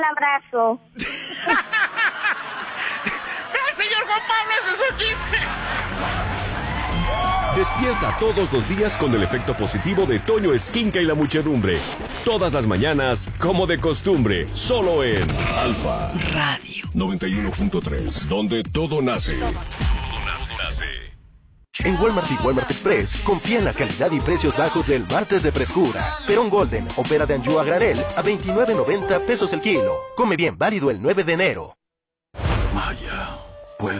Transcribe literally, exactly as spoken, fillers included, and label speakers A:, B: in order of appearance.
A: Un abrazo.
B: ¡El señor Juan Pablo, ese es su chiste!
C: Despierta todos los días con el efecto positivo de Toño Esquinca y la muchedumbre. Todas las mañanas, como de costumbre, solo en Alfa Radio noventa y uno punto tres, donde todo nace. Todo nace, nace.
D: En Walmart y Walmart Express, confía en la calidad y precios bajos del martes de frescura. Perón Golden o pera de anchoa a granel a veintinueve noventa pesos el kilo. Come bien, válido el nueve de enero.